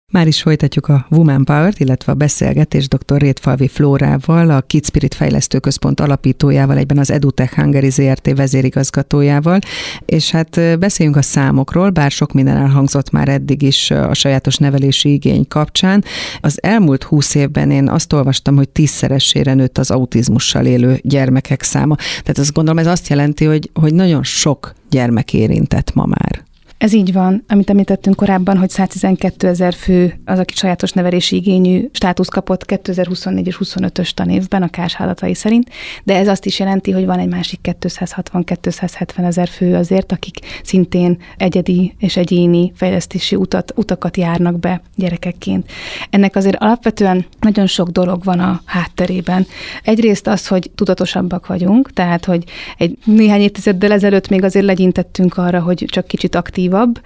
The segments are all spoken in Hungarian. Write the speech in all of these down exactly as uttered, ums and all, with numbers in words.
Már is folytatjuk a Woman Power-t, illetve a beszélgetést dr. Rétfalvi Flórával, a Kidspirit Fejlesztőközpont alapítójával, egyben az EduTech Hungary zé er té vezérigazgatójával, és hát beszéljünk a számokról, bár sok minden elhangzott már eddig is a sajátos nevelési igény kapcsán. Az elmúlt húsz évben én azt olvastam, hogy tízszeresére nőtt az autizmussal élő gyermekek száma. Tehát azt gondolom, ez azt jelenti, hogy, hogy nagyon sok gyermek érintett ma már. Ez így van, amit említettünk korábban, hogy száztizenkétezer fő az, aki sajátos nevelési igényű státusz kapott kétezer-huszonnégy és huszonötös tanévben a ká es adatai szerint, de ez azt is jelenti, hogy van egy másik kétszázhatvan-kétszázhetven ezer fő azért, akik szintén egyedi és egyéni fejlesztési utat, utakat járnak be gyerekekként. Ennek azért alapvetően nagyon sok dolog van a hátterében. Egyrészt az, hogy tudatosabbak vagyunk, tehát, hogy egy néhány évtizeddel ezelőtt még azért legyintettünk arra, hogy csak kicsit aktív,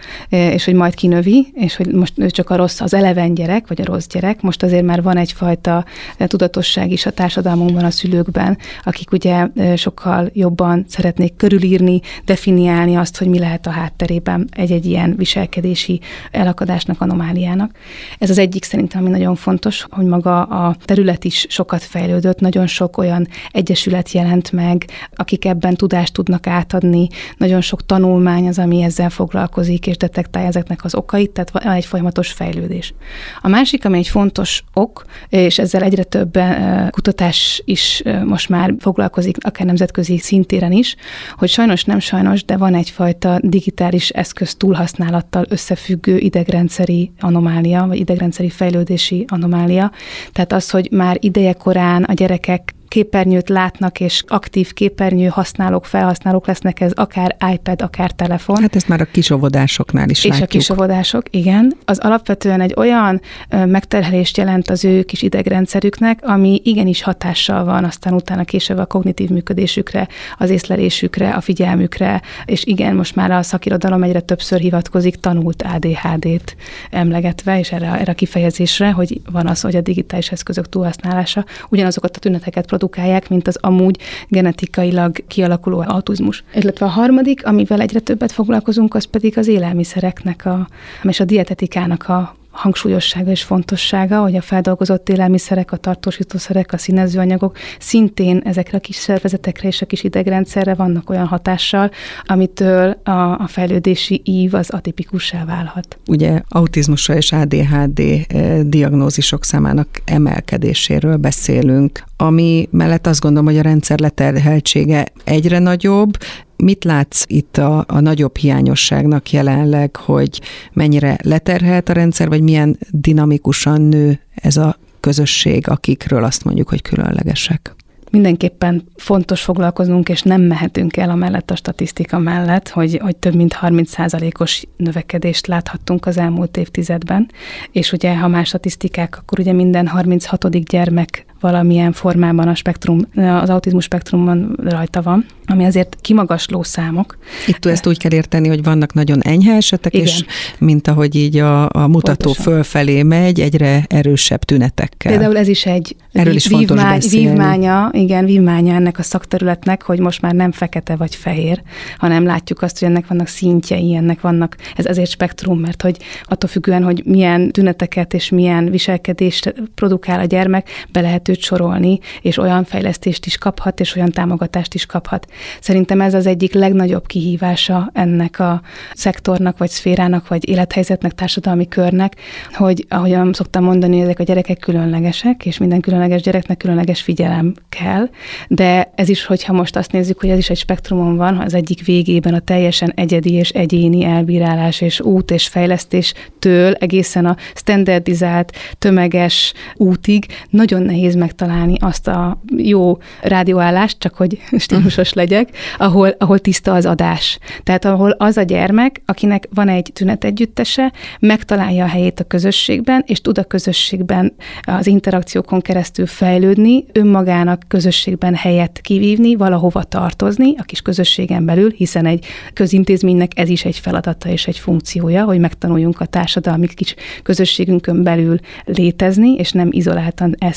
és hogy majd kinövi, és hogy most ő csak a rossz, az eleven gyerek, vagy a rossz gyerek. Most azért már van egyfajta tudatosság is a társadalmunkban, a szülőkben, akik ugye sokkal jobban szeretnék körülírni, definiálni azt, hogy mi lehet a hátterében egy-egy ilyen viselkedési elakadásnak, anomáliának. Ez az egyik szerintem, ami nagyon fontos, hogy maga a terület is sokat fejlődött, nagyon sok olyan egyesület jelent meg, akik ebben tudást tudnak átadni, nagyon sok tanulmány az, ami ezzel foglalkozik, és detektálja ezeknek az okait, tehát van egy folyamatos fejlődés. A másik, ami egy fontos ok, és ezzel egyre több kutatás is most már foglalkozik, akár nemzetközi szintéren is, hogy sajnos nem sajnos, de van egyfajta digitális eszköz túlhasználattal összefüggő idegrendszeri anomália, vagy idegrendszeri fejlődési anomália. Tehát az, hogy már idejekorán a gyerekek képernyőt látnak, és aktív képernyő használók, felhasználók lesznek, ez akár iPad, akár telefon. Hát ezt már a kisóvodásoknál is és látjuk. És a kisóvodások, igen. Az alapvetően egy olyan megterhelést jelent az ő kis idegrendszerüknek, ami igenis hatással van aztán utána később a kognitív működésükre, az észlelésükre, a figyelmükre, és igen, most már a szakirodalom egyre többször hivatkozik tanult á dé há dét emlegetve, és erre, erre a kifejezésre, hogy van az, hogy a digitális eszközök túlhasználása ugyanazokat a tüneteket produkálják, mint az amúgy genetikailag kialakuló autizmus. Illetve a harmadik, amivel egyre többet foglalkozunk, az pedig az élelmiszereknek a, és a dietetikának a hangsúlyossága és fontossága, hogy a feldolgozott élelmiszerek, a tartósítószerek, a színezőanyagok szintén ezekre a kis szervezetekre és a kis idegrendszerre vannak olyan hatással, amitől a, a fejlődési ív az atipikussá válhat. Ugye autizmusra és á dé há dé diagnózisok számának emelkedéséről beszélünk, ami mellett azt gondolom, hogy a rendszer leterheltsége egyre nagyobb. Mit látsz itt a, a nagyobb hiányosságnak jelenleg, hogy mennyire leterhelt a rendszer, vagy milyen dinamikusan nő ez a közösség, akikről azt mondjuk, hogy különlegesek? Mindenképpen fontos foglalkoznunk, és nem mehetünk el amellett a statisztika mellett, hogy, hogy több mint harminc százalékos növekedést láthattunk az elmúlt évtizedben, és ugye, ha más statisztikák, akkor ugye minden harminchatodik gyermek valamilyen formában a spektrum, az autizmus spektrumban rajta van, ami azért kimagasló számok. Itt ezt úgy kell érteni, hogy vannak nagyon enyhe esetek, igen, és mint ahogy így a, a mutató pontosan fölfelé megy, egyre erősebb tünetekkel. Például ez is egy Erről is fontos vívmány, beszélni. vívmánya, igen, vívmánya ennek a szakterületnek, hogy most már nem fekete vagy fehér, hanem látjuk azt, hogy ennek vannak szintjei, ennek vannak, ez ezért spektrum, mert hogy attól függően, hogy milyen tüneteket és milyen viselkedést produkál a gyermek, be lehet őt sorolni, és olyan fejlesztést is kaphat, és olyan támogatást is kaphat. Szerintem ez az egyik legnagyobb kihívása ennek a szektornak, vagy szférának, vagy élethelyzetnek, társadalmi körnek, hogy ahogyan szoktam mondani, ezek a gyerekek különlegesek, és minden különleges gyereknek különleges figyelem kell, de ez is, hogyha most azt nézzük, hogy ez is egy spektrumon van, az egyik végében a teljesen egyedi és egyéni elbírálás és út és fejlesztéstől egészen a standardizált, tömeges útig nagyon nehéz megtalálni azt a jó rádióállást, csak hogy stílusos legyek, ahol, ahol tiszta az adás. Tehát ahol az a gyermek, akinek van egy tünetegyüttese, megtalálja a helyét a közösségben, és tud a közösségben az interakciókon keresztül fejlődni, önmagának közösségben helyet kivívni, valahova tartozni a kis közösségen belül, hiszen egy közintézménynek ez is egy feladata és egy funkciója, hogy megtanuljunk a társadalmi kis közösségünkön belül létezni, és nem izoláltan elszigetelve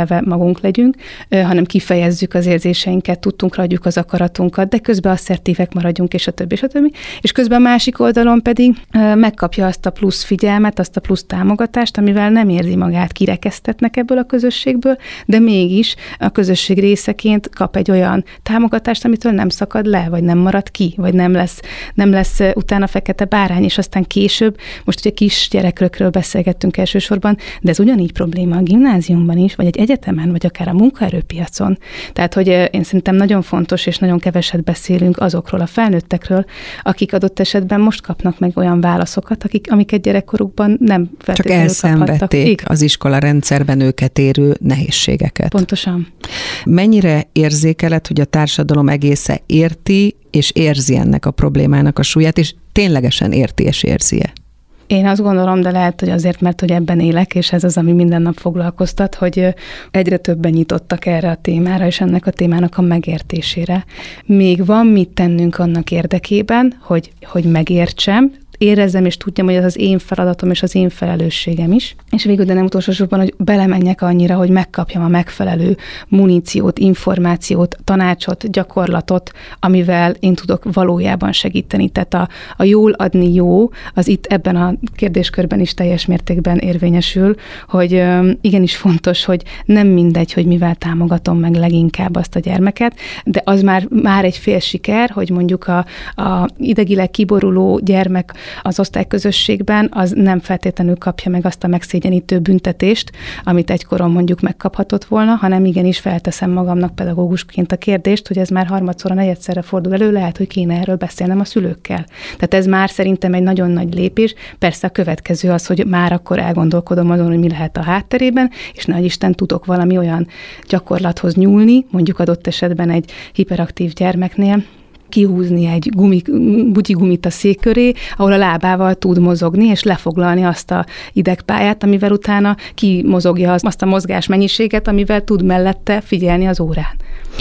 terhelve magunk legyünk, hanem kifejezzük az érzéseinket, tudtunk, adjuk az akaratunkat, de közben asszertívek maradjunk, és a többi, és a többi. És közben a másik oldalon pedig megkapja azt a plusz figyelmet, azt a plusz támogatást, amivel nem érzi magát kirekesztetnek ebből a közösségből, de mégis a közösség részeként kap egy olyan támogatást, amitől nem szakad le, vagy nem marad ki, vagy nem lesz, nem lesz utána fekete bárány, és aztán később, most ugye kisgyerekekről beszélgettünk elsősorban, de ez ugyanígy probléma a gimnáziumban is, vagy egy egyetemen, vagy akár a munkaerőpiacon. Tehát, hogy én szerintem nagyon fontos, és nagyon keveset beszélünk azokról a felnőttekről, akik adott esetben most kapnak meg olyan válaszokat, akik, amiket gyerekkorukban nem feltétlenül Csak elszenvedték az iskola rendszerben őket érő nehézségeket. Pontosan. Mennyire érzékeled, hogy a társadalom egésze érti és érzi ennek a problémának a súlyát, és ténylegesen érti és érzi-e? Én azt gondolom, de lehet, hogy azért, mert hogy ebben élek, és ez az, ami minden nap foglalkoztat, hogy egyre többen nyitottak erre a témára, és ennek a témának a megértésére. Még van mit tennünk annak érdekében, hogy, hogy megértsem, érezzem és tudjam, hogy ez az én feladatom és az én felelősségem is. És végül, de nem utolsó sorban, hogy belemenjek annyira, hogy megkapjam a megfelelő muníciót, információt, tanácsot, gyakorlatot, amivel én tudok valójában segíteni. Tehát a, a jól adni jó, az itt ebben a kérdéskörben is teljes mértékben érvényesül, hogy igenis fontos, hogy nem mindegy, hogy mivel támogatom meg leginkább azt a gyermeket, de az már, már egy fél siker, hogy mondjuk a, a idegileg kiboruló gyermek az osztályközösségben, az nem feltétlenül kapja meg azt a megszégyenítő büntetést, amit egykoron mondjuk megkaphatott volna, hanem igenis felteszem magamnak pedagógusként a kérdést, hogy ez már harmadszorra, negyedszerre fordul elő, lehet, hogy kéne erről beszélnem a szülőkkel. Tehát ez már szerintem egy nagyon nagy lépés. Persze a következő az, hogy már akkor elgondolkodom azon, hogy mi lehet a hátterében, és nehogy Isten tudok valami olyan gyakorlathoz nyúlni, mondjuk adott esetben egy hiperaktív gyermeknél, kihúzni egy gumi, bugyigumit a szék köré, ahol a lábával tud mozogni, és lefoglalni azt a idegpályát, amivel utána kimozogja azt a mozgás mennyiséget, amivel tud mellette figyelni az órán.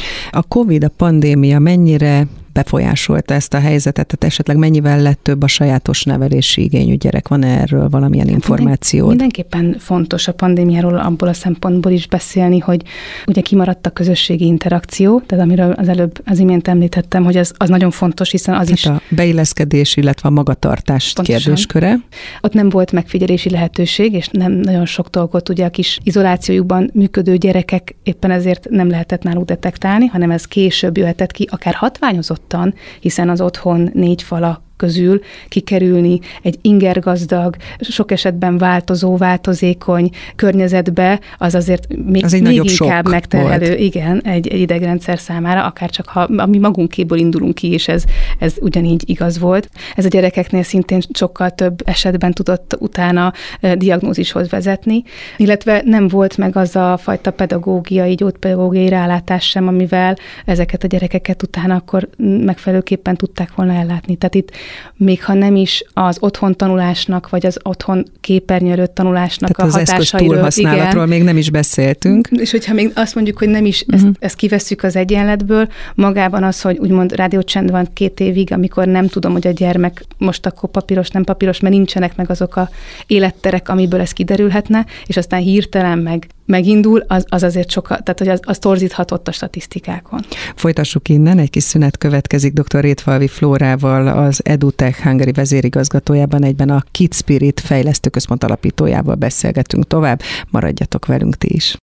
A Covid, a pandémia mennyire befolyásolta ezt a helyzetet, tehát esetleg mennyivel lett több a sajátos nevelési igényű gyerek? Van erről valamilyen információd? Mindenképpen fontos a pandémiáról abból a szempontból is beszélni, hogy ugye kimaradt a közösségi interakció, tehát amiről az előbb az imént említettem, hogy az, az nagyon fontos, hiszen az tehát is... a beilleszkedés, illetve a magatartás kérdésköre. Ott nem volt megfigyelési lehetőség, és nem nagyon sok dolgot ugye a kis izolációjukban működő gyerekek éppen ezért nem lehetett náluk detektálni, hanem ez később jöhetett ki, akár hatványozott, hiszen az otthon négy fala közül kikerülni egy ingergazdag, sok esetben változó, változékony környezetbe, az azért még, az még inkább megterhelő, volt. Igen, egy, egy idegrendszer számára, akár csak ha mi magunkéből indulunk ki, és ez, ez ugyanígy igaz volt. Ez a gyerekeknél szintén sokkal több esetben tudott utána diagnózishoz vezetni, illetve nem volt meg az a fajta pedagógiai, gyógypedagógiai rálátás sem, amivel ezeket a gyerekeket utána akkor megfelelőképpen tudták volna ellátni. Tehát itt még ha nem is az otthon tanulásnak, vagy az otthon képernyő előtt tanulásnak tehát a hatásairól. Tehát az eszköz túlhasználatról még nem is beszéltünk. És hogyha még azt mondjuk, hogy nem is uh-huh. ezt, ezt kivesszük az egyenletből, magában az, hogy úgymond rádiócsend van két évig, amikor nem tudom, hogy a gyermek most akkor papíros, nem papíros, mert nincsenek meg azok a életterek, amiből ez kiderülhetne, és aztán hirtelen meg megindul, az, az azért sokkal, tehát hogy az, az torzíthatott a statisztikákon. Folytassuk innen, egy kis szünet következik dr. Rétfalvi Flórával, az EduTech Hungary vezérigazgatójában, egyben a Kidspirit fejlesztő központ alapítójával beszélgetünk tovább. Maradjatok velünk ti is.